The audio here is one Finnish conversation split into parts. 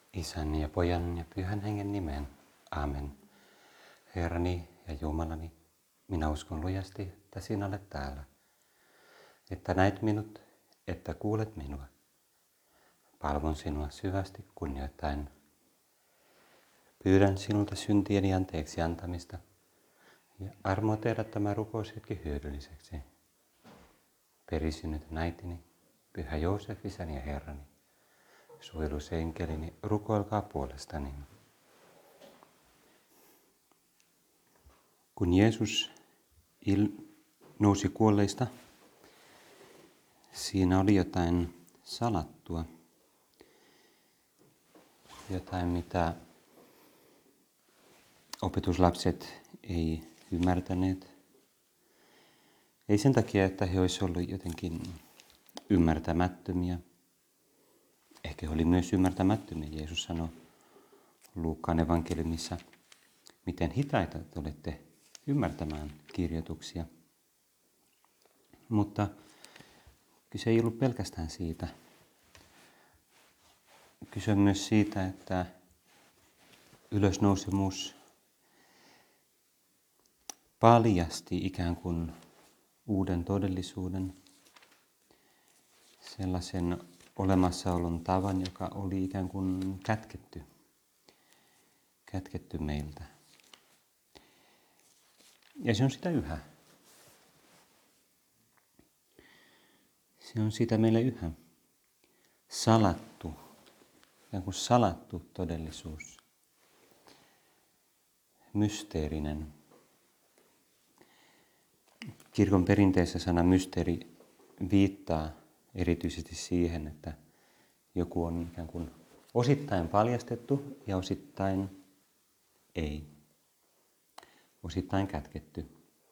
Isän ja Pojan ja Pyhän Hengen nimeen. Aamen. Herrani ja Jumalani, minä uskon lujasti, että sinä olet täällä. Että näet minut, että kuulet minua. Palvon sinua syvästi kunnioittaen. Pyydän sinulta syntieni anteeksi antamista ja armoa tehdä tämä rukoushetki hyödylliseksi. Perisynnyt äitini, Pyhä Joosef, isäni ja Herrani, suojelusenkelini, rukoilkaa puolestani. Kun Jeesus nousi kuolleista, siinä oli jotain salattua. Jotain, mitä opetuslapset ei ymmärtäneet. Ei sen takia, että he olisivat olleet jotenkin ymmärtämättömiä. Ehkä he olivat myös ymmärtämättömiä. Jeesus sanoi Luukkaan evankeliumissa, miten hitaita te olette ymmärtämään kirjoituksia. Mutta kyse ei ollut pelkästään siitä. Kyse on myös siitä, että ylösnousemus paljasti ikään kuin uuden todellisuuden, sellaisen olemassaolon tavan, joka oli ikään kuin kätketty meiltä. Ja se on sitä yhä. Se on sitä meille yhä. Salattu, ikään kuin salattu todellisuus. Mysteerinen. Kirkon perinteessä sana mysteeri viittaa erityisesti siihen, että joku on ikään kuin osittain paljastettu ja osittain ei. Osittain kätketty.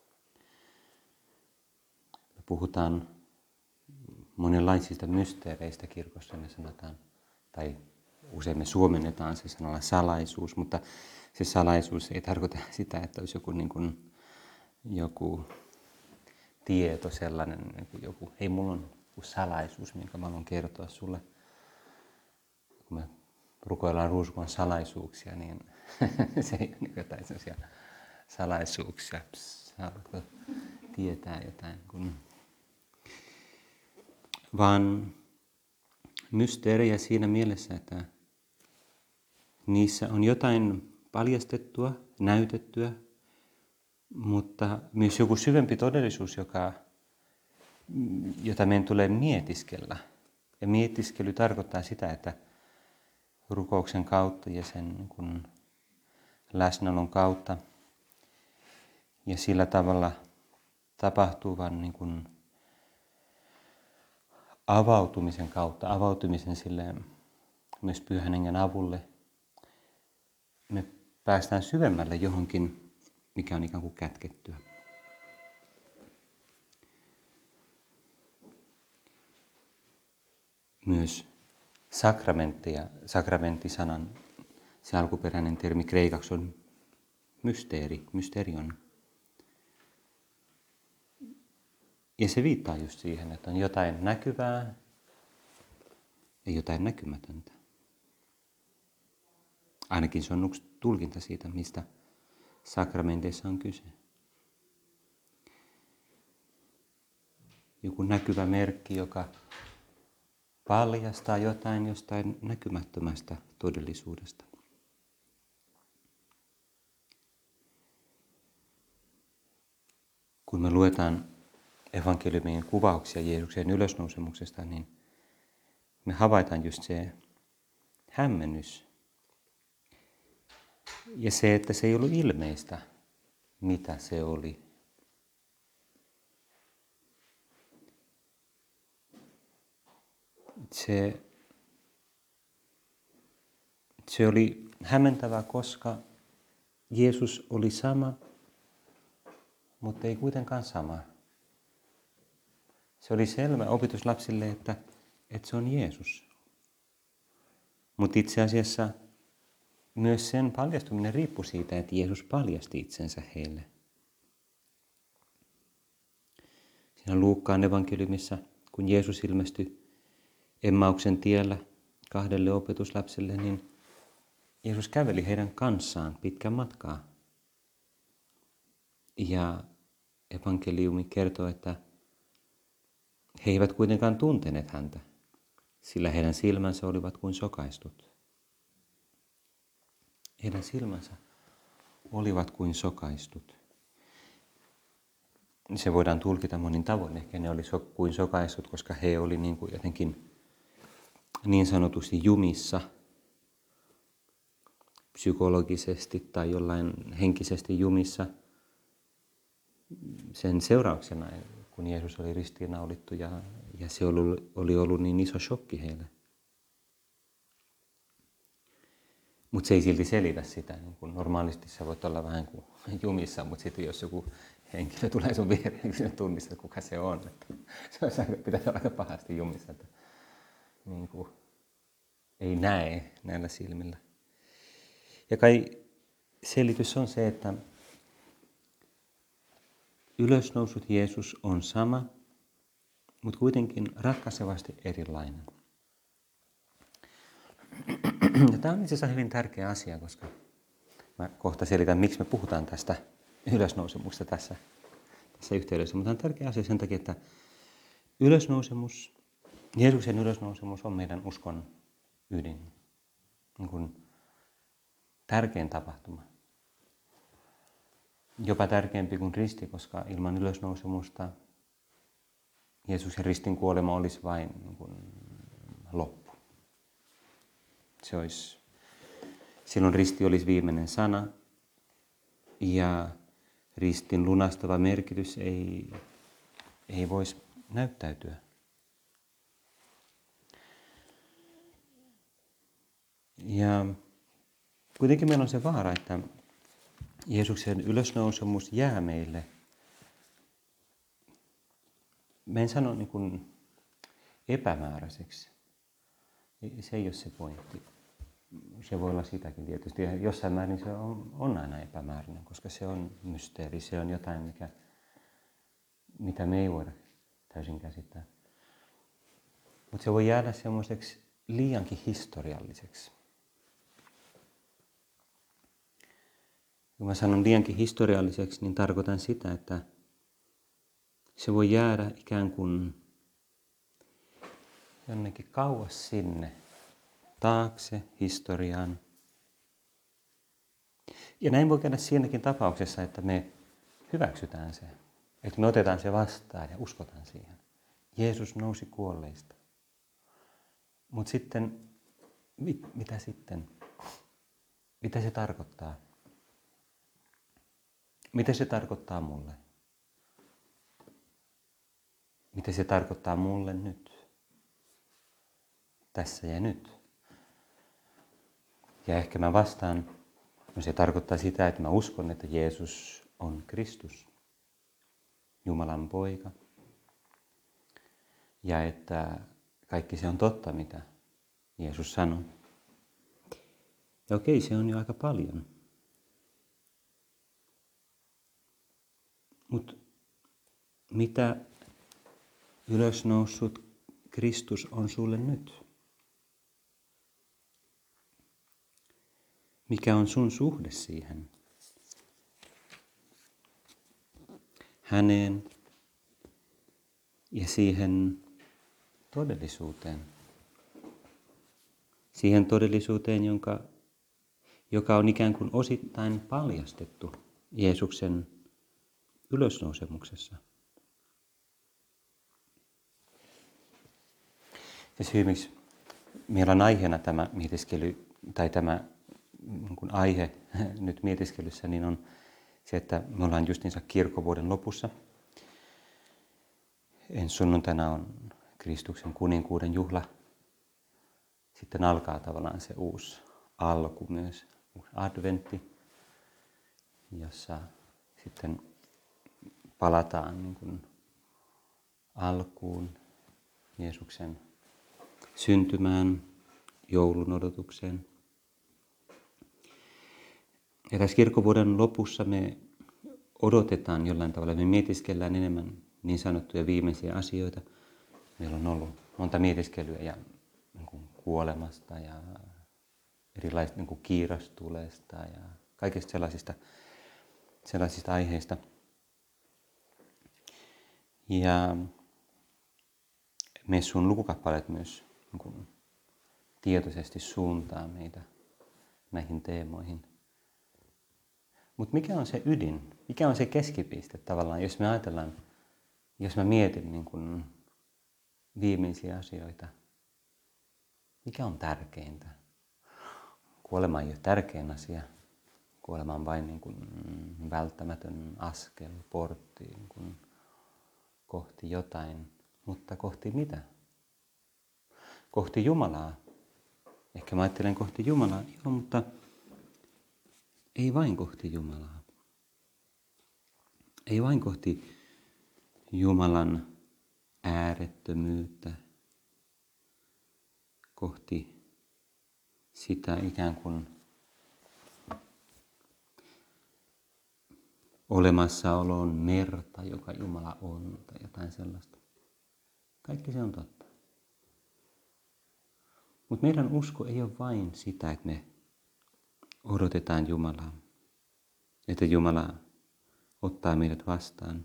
Me puhutaan monenlaisista mysteereistä kirkossa, me sanotaan, tai usein me suomennetaan se sanalla salaisuus, mutta se salaisuus ei tarkoita sitä, että olisi joku tieto sellainen, mulla on joku salaisuus, minkä mä haluan kertoa sulle. Kun me rukoillaan ruusukan salaisuuksia, niin se ei ole jotain sellaisia salaisuuksia. Haluatko tietää jotain? Vaan mysteerejä siinä mielessä, että niissä on jotain paljastettua, näytettyä, mutta myös joku syvempi todellisuus, jota meidän tulee mietiskellä. Ja mietiskely tarkoittaa sitä, että rukouksen kautta ja sen läsnäolon kautta ja sillä tavalla tapahtuvan avautumisen kautta, avautumisen sille myös Pyhän Hengen avulle, me päästään syvemmälle johonkin, mikä on ikään kuin kätkettyä. Myös sakramenttisanan, se alkuperäinen termi kreikaksi on mysterion. Ja se viittaa just siihen, että on jotain näkyvää ja jotain näkymätöntä. Ainakin se on yksi tulkinta siitä, mistä sakramenteissa on kyse. Joku näkyvä merkki, joka paljastaa jotain jostain näkymättömästä todellisuudesta. Kun me luetaan evankeliumien kuvauksia Jeesuksen ylösnousemuksesta, niin me havaitaan just se hämmennys. Ja se, että se ei ollut ilmeistä, mitä se oli. Se oli hämmentävää, koska Jeesus oli sama, mutta ei kuitenkaan sama. Se oli selvä opetuslapsille, että se on Jeesus. Mutta itse asiassa myös sen paljastuminen riippui siitä, että Jeesus paljasti itsensä heille. Siinä Luukkaan evankeliumissa, kun Jeesus ilmestyi Emmauksen tiellä 2 opetuslapselle, niin Jeesus käveli heidän kanssaan pitkän matkaa. Ja evankeliumi kertoo, että he eivät kuitenkaan tunteneet häntä, sillä heidän silmänsä olivat kuin sokaistut. Heidän silmänsä olivat kuin sokaistut. Se voidaan tulkita monin tavoin. Ehkä ne oli kuin sokaistut, koska he oli niin kuin jotenkin niin sanotusti jumissa psykologisesti tai jollain henkisesti jumissa sen seurauksena, kun Jeesus oli ristiinnaulittu ja se oli ollut niin iso shokki heille. Mutta se ei silti selitä sitä. Niin kun normaalisti sä voit olla vähän kuin jumissa, mutta sitten jos joku henkilö tulee sun viereen, niin sinä tunnistat, kuka se on. Että pitäisi olla aika pahasti jumissa, että niin kuin ei näe näillä silmillä. Ja kai selitys on se, että ylösnousut Jeesus on sama, mutta kuitenkin ratkaisevasti erilainen. Ja tämä on itse asiassa hyvin tärkeä asia, koska mä kohta selitän, miksi me puhutaan tästä ylösnousemuksesta tässä yhteydessä. Mutta tämä on tärkeä asia sen takia, että Jeesuksen ylösnousemus on meidän uskon ydin. Niin kuin tärkein tapahtuma. Jopa tärkeämpi kuin risti, koska ilman ylösnousemusta Jeesuksen ristin kuolema olisi vain niin kuin loppu. Silloin risti olisi viimeinen sana ja ristin lunastava merkitys ei voisi näyttäytyä. Ja kuitenkin meillä on se vaara, että Jeesuksen ylösnousemus jää meille. Mä en sano niin kuin epämääräiseksi. Se ei ole se pointti. Se voi olla sitäkin tietysti. Ja jossain määrin se on aina epämääräinen, koska se on mysteeri. Se on jotain, mitä me ei voida täysin käsittää. Mutta se voi jäädä semmoiseksi liiankin historialliseksi. Kun mä sanon liiankin historialliseksi, niin tarkoitan sitä, että se voi jäädä ikään kuin jonnekin kauas sinne, taakse historiaan. Ja näin voi käydä siinäkin tapauksessa, että me hyväksytään se, että me otetaan se vastaan ja uskotaan siihen. Jeesus nousi kuolleista. Mutta sitten, mitä sitten? Mitä se tarkoittaa? Mitä se tarkoittaa mulle? Mitä se tarkoittaa mulle nyt? Tässä ja nyt. Ja ehkä mä vastaan, no se tarkoittaa sitä, että mä uskon, että Jeesus on Kristus, Jumalan poika. Ja että kaikki se on totta, mitä Jeesus sanoi. Ja okei, se on jo aika paljon. Mutta mitä ylösnoussut Kristus on sulle nyt? Mikä on sun suhde siihen? Häneen ja siihen todellisuuteen. Siihen todellisuuteen, joka on ikään kuin osittain paljastettu Jeesuksen ylösnousemuksessa. Ja syy, miksi meillä on aiheena tämä mietiskely, tai tämä niin aihe nyt mietiskelyssä, niin on se, että me ollaan justiinsa kirkkovuoden lopussa. Ensi sunnuntaina on Kristuksen kuninkuuden juhla. Sitten alkaa tavallaan se uusi alku myös, uusi adventti, jossa sitten palataan niin kuin alkuun, Jeesuksen syntymään, joulun odotukseen. Ja tässä kirkkovuoden lopussa me odotetaan jollain tavalla, me mietiskellään enemmän niin sanottuja viimeisiä asioita. Meillä on ollut monta mietiskelyä ja niin kuin kuolemasta ja erilaisista niin kuin kiirastulesta ja kaikista sellaisista aiheista. Ja Messun lukukappaleet myös niin kuin tietoisesti suuntaa meitä näihin teemoihin. Mutta mikä on se ydin? Mikä on se keskipiste tavallaan, jos me ajatellaan, jos mä mietin niin kun viimeisiä asioita? Mikä on tärkeintä? Kuolema ei ole tärkein asia. Kuolema on vain niin kun välttämätön askel, portti niin kun kohti jotain. Mutta kohti mitä? Kohti Jumalaa. Ehkä mä ajattelen kohti Jumalaa, joo, mutta ei vain kohti Jumalaa. Ei vain kohti Jumalan äärettömyyttä, kohti sitä ikään kuin olemassaolon merta, joka Jumala on, tai jotain sellaista. Kaikki se on totta. Mutta meidän usko ei ole vain sitä, että me odotetaan Jumalaa, että Jumala ottaa meidät vastaan.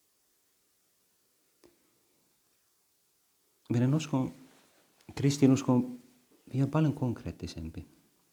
Meidän kristinusko on vielä paljon konkreettisempi.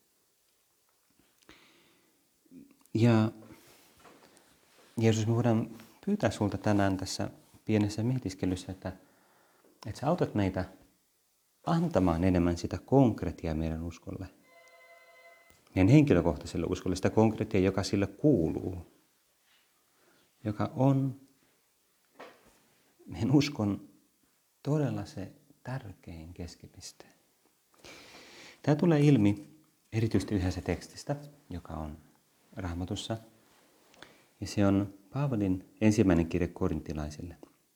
Ja Jeesus, me voidaan pyytää sulta tänään tässä pienessä mietiskelyssä, että sä autat meitä antamaan enemmän sitä konkretiaa meidän uskolle. Meidän henkilökohtaiselle uskolle, sitä konkretiaa, joka sille kuuluu. Joka on meidän uskon todella se tärkein keskipiste. Tämä tulee ilmi erityisesti yhdessä tekstistä, joka on Raamatussa. Ja se on Paavalin ensimmäinen kirje korintilaisille.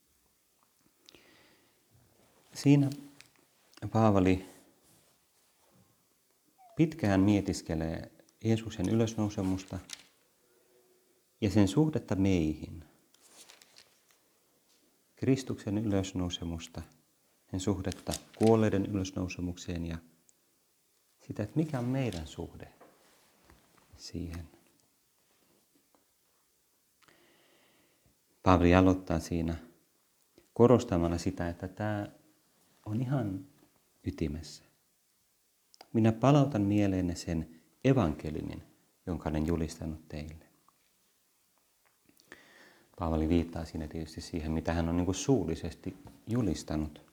Siinä Paavali pitkään mietiskelee Jeesuksen ylösnousemusta ja sen suhdetta meihin. Kristuksen ylösnousemusta, sen suhdetta kuolleiden ylösnousemukseen ja sitä, että mikä on meidän suhde siihen. Paavali aloittaa siinä korostamalla sitä, että tämä on ihan ytimessä. Minä palautan mieleenne sen evankeliumin, jonka olen julistanut teille. Paavali viittaa siinä tietysti siihen, mitä hän on niin kuin suullisesti julistanut.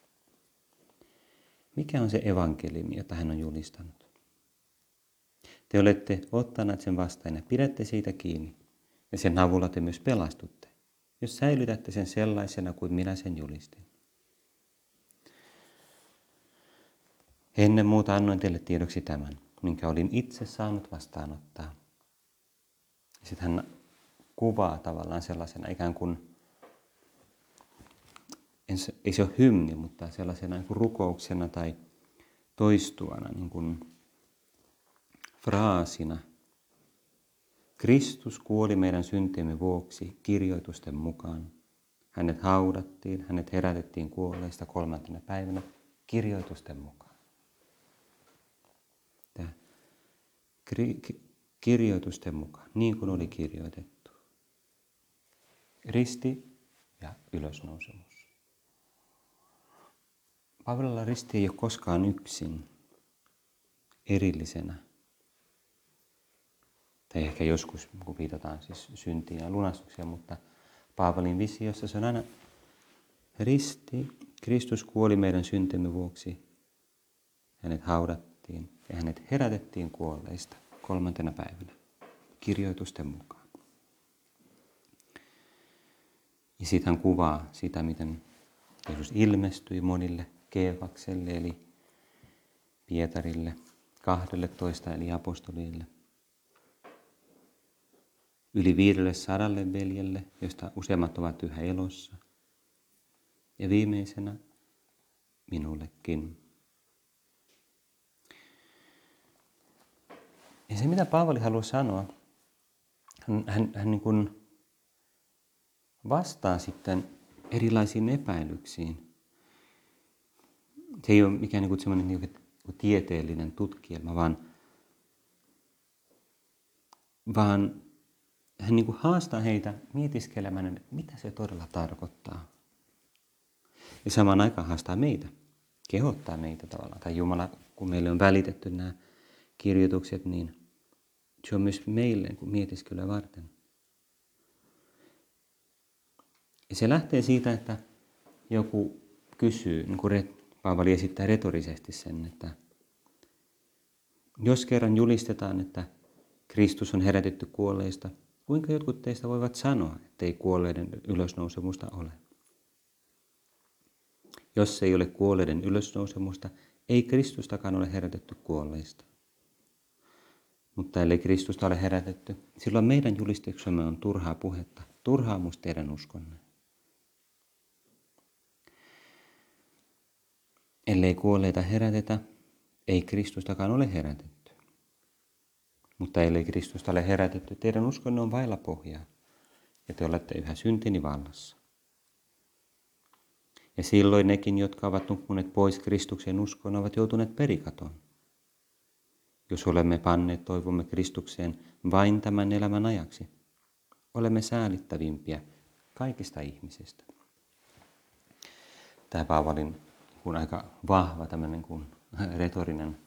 Mikä on se evankeliumi, jota hän on julistanut? Te olette ottaneet sen vastaan ja pidätte siitä kiinni, ja sen avulla te myös pelastutte, jos säilytätte sen sellaisena kuin minä sen julistin. Ennen muuta annoin teille tiedoksi tämän, minkä olin itse saanut vastaanottaa. Sitten hän kuvaa tavallaan sellaisena ikään kuin, ei se ole hymni, mutta sellaisena niin kuin rukouksena tai toistuvana niin kuin fraasina. Kristus kuoli meidän syntiemme vuoksi kirjoitusten mukaan. Hänet haudattiin, hänet herätettiin kuolleista 3. päivänä kirjoitusten mukaan. Tämä kirjoitusten mukaan, niin kuin oli kirjoitettu. Risti ja ylösnousemus. Paavalilla risti ei ole koskaan yksin, erillisenä. Tai ehkä joskus, kun viitataan siis syntiin ja lunastukseen, mutta Paavalin visiossa se on aina risti. Kristus kuoli meidän syntimme vuoksi. Hänet haudattiin ja hänet herätettiin kuolleista 3. päivänä kirjoitusten mukaan. Ja sitten hän kuvaa sitä, miten Jeesus ilmestyi monille Keefakselle eli Pietarille, 12 eli apostolille. Yli 500 veljelle, joista useimmat ovat yhä elossa. Ja viimeisenä minullekin. Ja se, mitä Paavali haluaa sanoa, hän niin kuin vastaa sitten erilaisiin epäilyksiin. Se ei ole mikään niin kuin semmoinen niin kuin tieteellinen tutkielma, vaan vaan hän niin kuin haastaa heitä mietiskelemään, että mitä se todella tarkoittaa. Ja samaan aikaan haastaa meitä, kehottaa meitä tavallaan. Tai Jumala, kun meille on välitetty nämä kirjoitukset, niin se on myös meille niin mietiskelyä varten. Ja se lähtee siitä, että joku kysyy, niin kuin Paavali esittää retorisesti sen, että jos kerran julistetaan, että Kristus on herätetty kuolleista, kuinka jotkut teistä voivat sanoa, että ei kuolleiden ylösnousemusta ole? Jos ei ole kuolleiden ylösnousemusta, ei Kristustakaan ole herätetty kuolleista. Mutta ellei Kristusta ole herätetty, silloin meidän julistuksemme on turhaa puhetta, turhaamus teidän uskonne. Ellei kuolleita herätetä, ei Kristustakaan ole herätetty. Mutta ellei Kristusta ole herätetty, teidän uskonne on vailla pohjaa, ja te olette yhä syntini vallassa. Ja silloin nekin, jotka ovat nukkuneet pois Kristuksen uskoon, ovat joutuneet perikatoon. Jos olemme panneet toivomme Kristukseen vain tämän elämän ajaksi, olemme säälittävimpiä kaikista ihmisistä. Tämä Paavalin aika vahva tämmöinen retorinen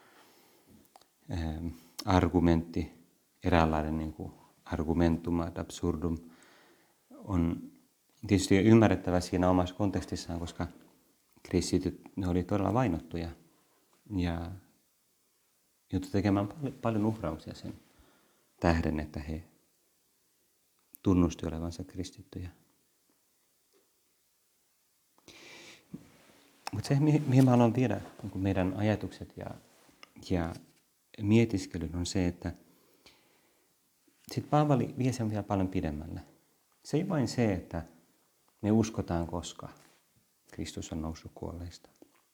argumentti, eräänlainen niin kuin argumentum ad absurdum, on tietysti ymmärrettävä siinä omassa kontekstissaan, koska kristityt, ne oli todella vainottuja ja joutui tekemään paljon uhrauksia sen tähden, että he tunnusti olevansa kristittyjä. Mutta se, mihin mä haluan viedä niin meidän ajatukset ja mietiskelyn, on se, että sitten Paavali vie sen vielä paljon pidemmälle. Se ei vain se, että me uskotaan, koska Kristus on noussut kuolleista,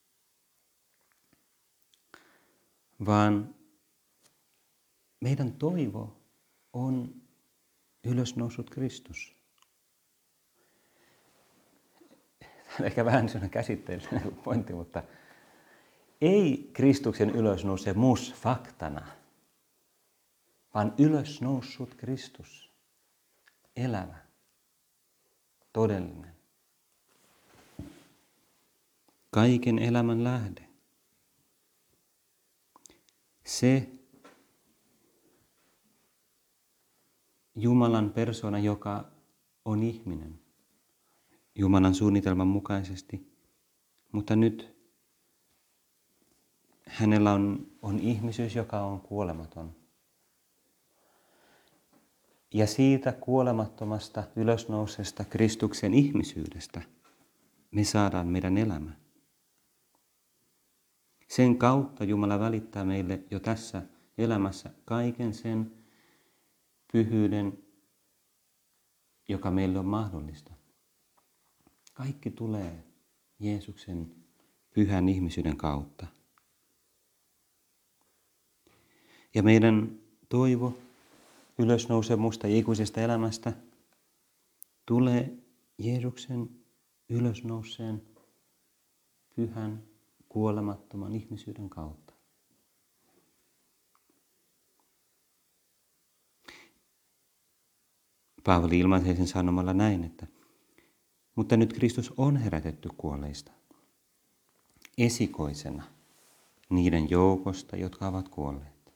vaan meidän toivo on ylösnoussut Kristus. Tämä on ehkä vähän sellainen käsitteellinen pointti, mutta ei Kristuksen ylösnousemus faktana, vaan ylösnoussut Kristus, elävä, todellinen, kaiken elämän lähde. Se Jumalan persoona, joka on ihminen, Jumalan suunnitelman mukaisesti, mutta nyt hänellä on ihmisyys, joka on kuolematon. Ja siitä kuolemattomasta ylösnousesta Kristuksen ihmisyydestä me saadaan meidän elämä. Sen kautta Jumala välittää meille jo tässä elämässä kaiken sen pyhyyden, joka meille on mahdollista. Kaikki tulee Jeesuksen pyhän ihmisyyden kautta. Ja meidän toivo ylösnousemusta ja ikuisesta elämästä tulee Jeesuksen ylösnouseen pyhän kuolemattoman ihmisyyden kautta. Paavali ilmaisee sen sanomalla näin, että mutta nyt Kristus on herätetty kuolleista esikoisena niiden joukosta, jotka ovat kuolleet.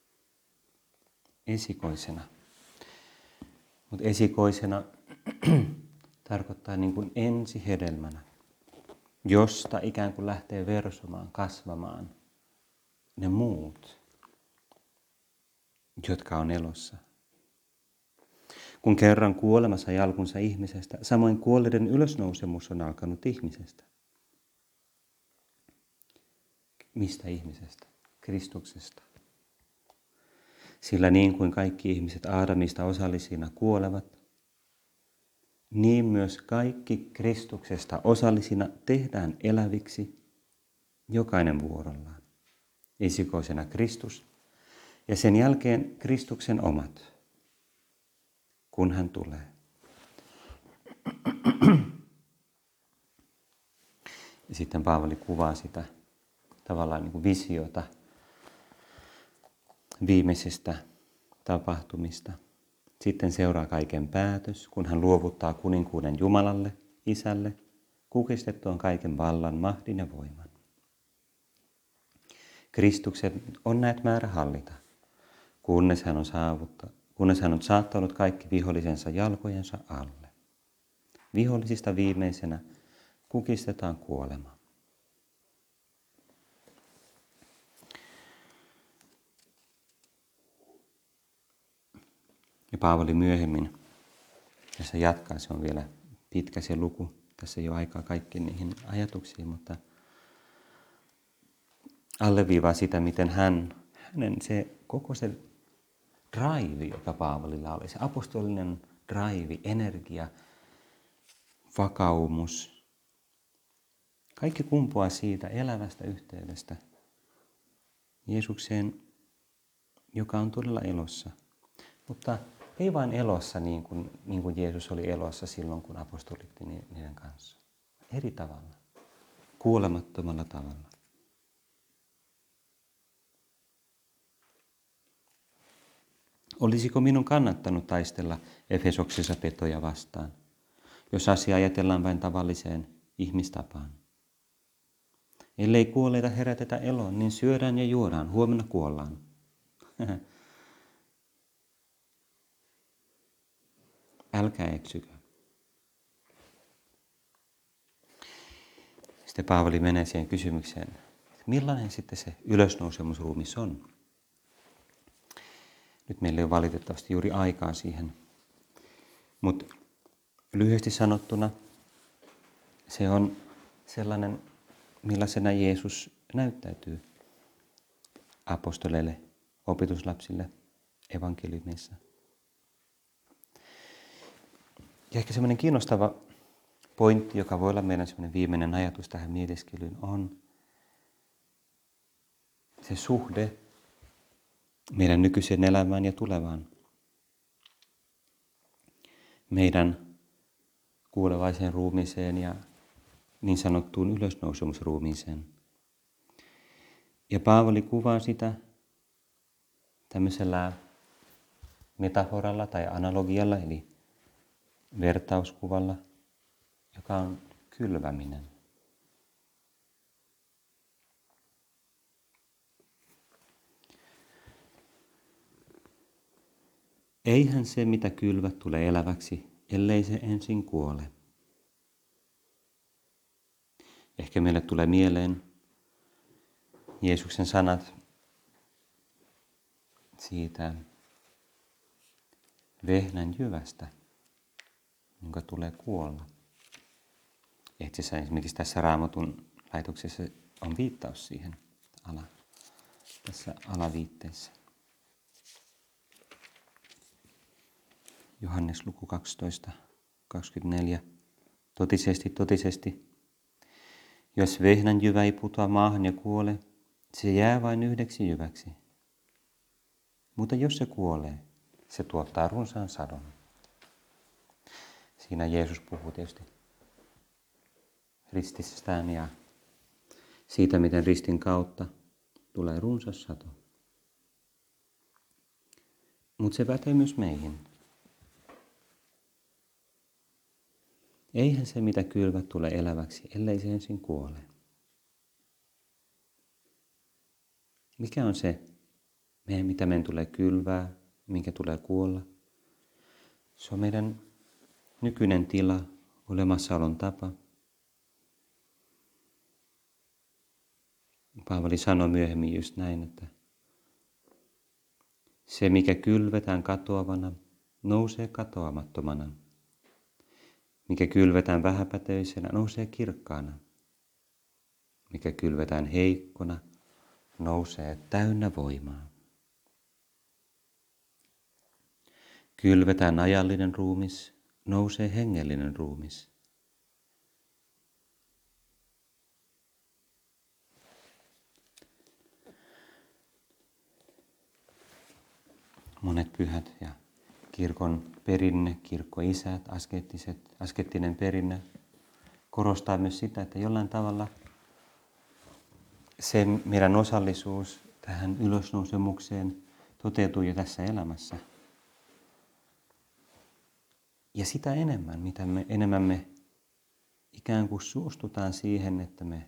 Esikoisena. Mutta esikoisena tarkoittaa niin kuin ensihedelmänä, josta ikään kuin lähtee versomaan, kasvamaan ne muut, jotka on elossa. Kun kerran kuolema sai alkunsa ihmisestä, samoin kuolleiden ylösnousemus on alkanut ihmisestä. Mistä ihmisestä? Kristuksesta. Sillä niin kuin kaikki ihmiset Aadamista osallisina kuolevat, niin myös kaikki Kristuksesta osallisina tehdään eläviksi jokainen vuorollaan. Esikoisena Kristus ja sen jälkeen Kristuksen omat, kun hän tulee. Ja sitten Paavali kuvaa sitä tavallaan niin kuin visiota viimeisestä tapahtumista. Sitten seuraa kaiken päätös, kun hän luovuttaa kuninkuuden Jumalalle, Isälle, kukistettuaan kaiken vallan, mahdin ja voiman. Kristuksen on näet määrä hallita, kunnes hän on saattanut kaikki vihollisensa jalkojensa alle. Vihollisista viimeisenä kukistetaan kuolema. Ja Paavali myöhemmin tässä jatkaa, se on vielä pitkä se luku, tässä ei ole aikaa kaikkiin niihin ajatuksiin, mutta alleviivaa sitä, miten hänen se koko se drive, joka Paavalilla oli, se apostolinen drive, energia, vakaumus, kaikki kumpuaa siitä elävästä yhteydestä Jeesukseen, joka on todella elossa. Mutta ei vain elossa niin kuin Jeesus oli elossa silloin, kun apostolit niiden kanssa. Eri tavalla, kuolemattomalla tavalla. Olisiko minun kannattanut taistella Efesoksessa petoja vastaan, jos asia ajatellaan vain tavalliseen ihmistapaan? Ellei kuolleita herätetä eloon, niin syödään ja juodaan, huomenna kuollaan. Älkää eksykö. Sitten Paavali menee siihen kysymykseen, millainen sitten se ylösnousemusruumis on. Nyt meillä ei ole valitettavasti juuri aikaa siihen, mutta lyhyesti sanottuna se on sellainen, millaisena Jeesus näyttäytyy apostoleille, opetuslapsille, evankeliumeissa. Ja ehkä semmoinen kiinnostava pointti, joka voi olla meidän semmoinen viimeinen ajatus tähän mietiskelyyn, on se suhde meidän nykyiseen elämään ja tulevaan. Meidän kuolevaiseen ruumiiseen ja niin sanottuun ylösnousemusruumiiseen. Ja Paavali kuvaa sitä tämmöisellä metaforalla tai analogialla, eli vertauskuvalla, joka on kylväminen. Eihän se, mitä kylvät, tule eläväksi, ellei se ensin kuole. Ehkä meille tulee mieleen Jeesuksen sanat siitä vehnän jyvästä, jonka tulee kuolla. Esimerkiksi tässä Raamatun laitoksessa on viittaus siihen tässä alaviitteessä. Johannes luku 12:24. Totisesti, jos vehnän jyvä ei putoa maahan ja kuole, se jää vain yhdeksi jyväksi. Mutta jos se kuolee, se tuottaa runsaan sadon. Siinä Jeesus puhuu tietysti rististään ja siitä, miten ristin kautta tulee runsas sato. Mutta se pätee myös meihin. Eihän se, mitä kylvät, tule eläväksi, ellei se ensin kuole. Mikä on se, mitä meidän tulee kylvää, minkä tulee kuolla? Se on meidän nykyinen tila, olemassaolon tapa. Paavali sanoi myöhemmin just näin, että se, mikä kylvetään katoavana, nousee katoamattomana. Mikä kylvetään vähäpätöisenä, nousee kirkkaana. Mikä kylvetään heikkona, nousee täynnä voimaa. Kylvetään ajallinen ruumis, nousee hengellinen ruumis. Monet pyhät ja kirkon perinne, kirkkoisät, askeettinen perinne korostaa myös sitä, että jollain tavalla se meidän osallisuus tähän ylösnousemukseen toteutuu jo tässä elämässä. Ja sitä enemmän, enemmän me ikään kuin suostutaan siihen, että me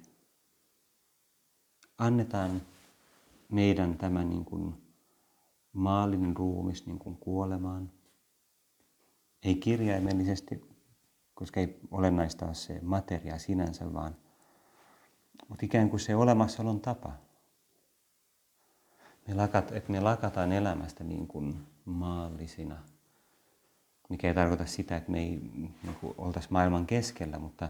annetaan meidän tämä niin kuin maallinen ruumis niin kuin kuolemaan. Ei kirjaimellisesti, koska ei olennaista ole se materia sinänsä, mutta ikään kuin se olemassaolon tapa. Me lakataan elämästä niin kuin maallisina, mikä ei tarkoita sitä, että me ei niin kuin oltaisi maailman keskellä, mutta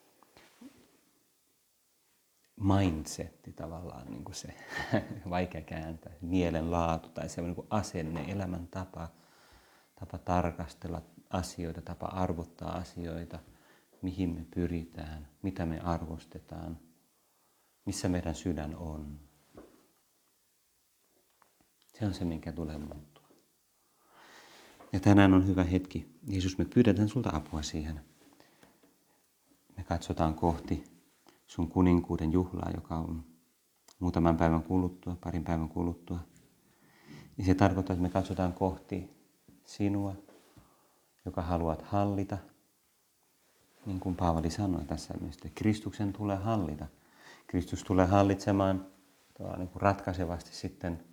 mindsetti tavallaan, niin kuin se vaikea kääntää, mielenlaatu tai se niin kuin asenne, elämäntapa, tapa tarkastella asioita, tapa arvottaa asioita, mihin me pyritään, mitä me arvostetaan, missä meidän sydän on. Se on se, minkä tulee muuttua. Ja tänään on hyvä hetki. Jeesus, me pyydetään sulta apua siihen. Me katsotaan kohti sun kuninkuuden juhlaa, joka on muutaman päivän kuluttua, parin päivän kuluttua. Ja se tarkoittaa, että me katsotaan kohti sinua, joka haluat hallita. Niin kuin Paavali sanoi tässä myös, että Kristuksen tulee hallita. Kristus tulee hallitsemaan niin kuin ratkaisevasti sitten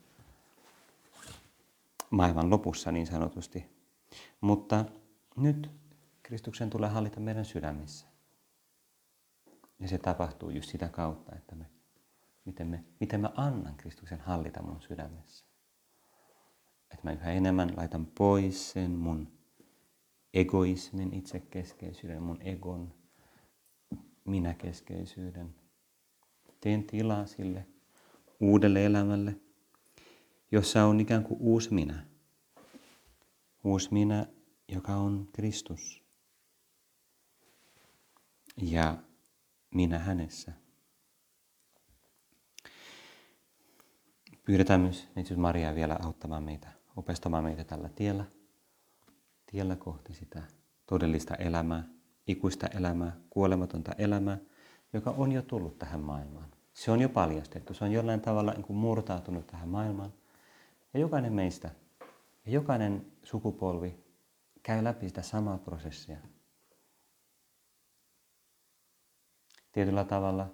maailman lopussa niin sanotusti. Mutta nyt Kristuksen tulee hallita meidän sydämissä. Ja se tapahtuu just sitä kautta, että miten mä annan Kristuksen hallita mun sydämessä. Että mä yhä enemmän laitan pois sen mun egoismin, itsekeskeisyyden, mun egon, minäkeskeisyyden. Teen tilaa sille uudelle elämälle, jossa on ikään kuin uusi minä. Uusi minä, joka on Kristus. Ja minä hänessä. Pyydetään myös Neitsyt Mariaa vielä auttamaan meitä, opastamaan meitä tällä tiellä kohti sitä todellista elämää, ikuista elämää, kuolematonta elämää, joka on jo tullut tähän maailmaan. Se on jo paljastettu, se on jollain tavalla niin kuin murtautunut tähän maailmaan. Ja jokainen meistä ja jokainen sukupolvi käy läpi sitä samaa prosessia. Tietyllä tavalla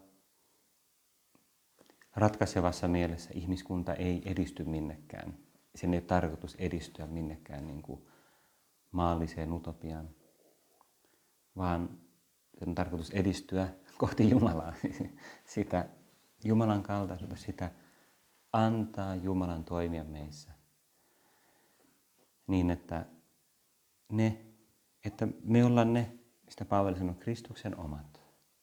ratkaisevassa mielessä ihmiskunta ei edisty minnekään. Sen ei ole tarkoitus edistyä minnekään niin kuin maalliseen utopiaan, vaan sen on tarkoitus edistyä kohti Jumalaa. Sitä Jumalan kaltaisuutta, sitä antaa Jumalan toimia meissä. Niin, että me ollaan ne, mistä Paavali sanoi, Kristuksen omat.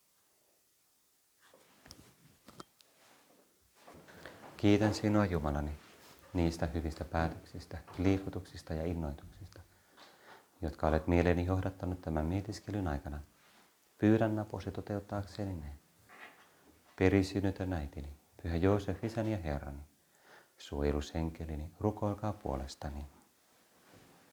Kiitän sinua Jumalani niistä hyvistä päätöksistä, liikutuksista ja innoituksista, jotka olet mieleeni johdattanut tämän mietiskelyn aikana. Pyydän apusi toteuttaakseni ne. Perisynnytön äitini, Pyhä Joosef, isäni ja Herrani, suojelusenkelini, rukoilkaa puolestani.